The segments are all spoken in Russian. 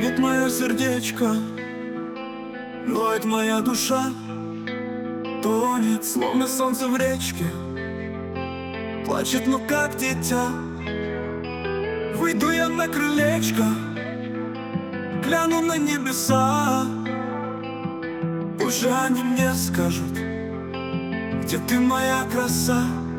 Стонет мое сердечко, ноет моя душа, тонет, словно солнце в речке, плачет, но как дитя. Выйду я на крылечко, гляну на небеса, уже они мне скажут, где ты, моя краса.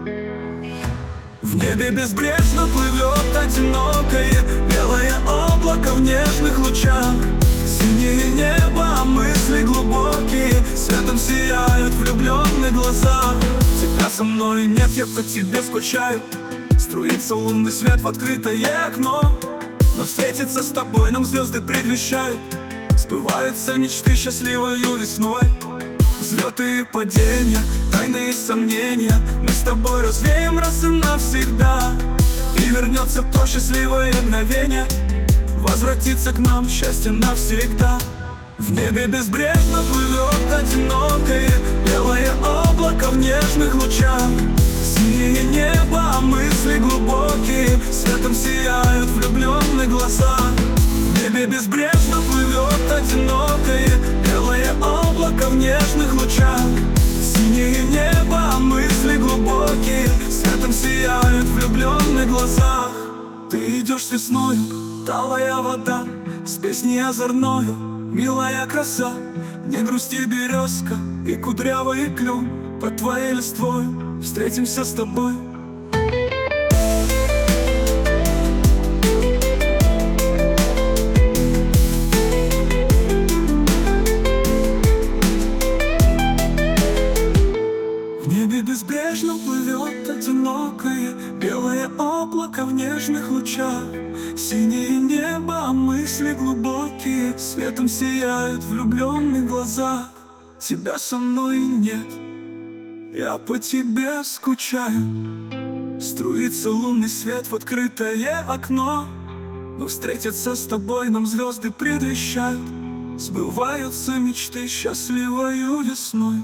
В небе безбрежно плывет одинокое белое облако в нежных лучах. Синее небо, мысли глубокие, светом сияют влюбленные глаза. Тебя со мной нет, я по тебе скучаю. Струится лунный свет в открытое окно, но встретиться с тобой нам звезды предвещают. Сбываются мечты счастливою весной. Взлеты и падения, тайны и сомнения, мы с тобой развеем раз и навсегда. И вернется то счастливое мгновение, возвратится к нам счастье навсегда. В небе безбрежно плывет одинокое белое облако в нежных лучах. Синее небо, мысли глубокие, светом сияют влюбленные глаза. В небе безбрежно плывет одинокое белое облако в нежных лучах. Синее небо, мысли глубокие, светом сияют влюбленные глаза. Ты идешь с весною, талая вода, с песней озорною, милая краса. Не грусти, березка и кудрявый клен, под твоей листвою встретимся с тобой. В небе безбрежно плывет одинокое белое облако в нежных лучах. Синее небо, мысли глубокие, светом сияют влюбленные глаза. Тебя со мной нет, я по тебе скучаю. Струится лунный свет в открытое окно, но встретиться с тобой нам звезды предвещают. Сбываются мечты счастливою весной.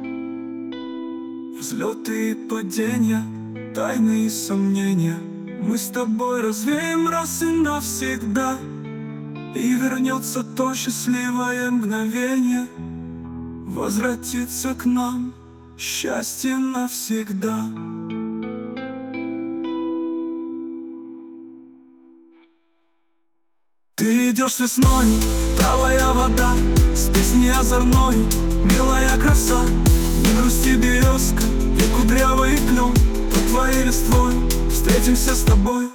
Взлеты и падения, тайны и сомнения, мы с тобой развеем раз и навсегда. И вернется то счастливое мгновение, возвратится к нам счастье навсегда. Ты идешь с весной, талая вода, с песней озорной, милая краса. Не грусти, березка и кудрявый клен, под твоей листвой встретимся с тобой.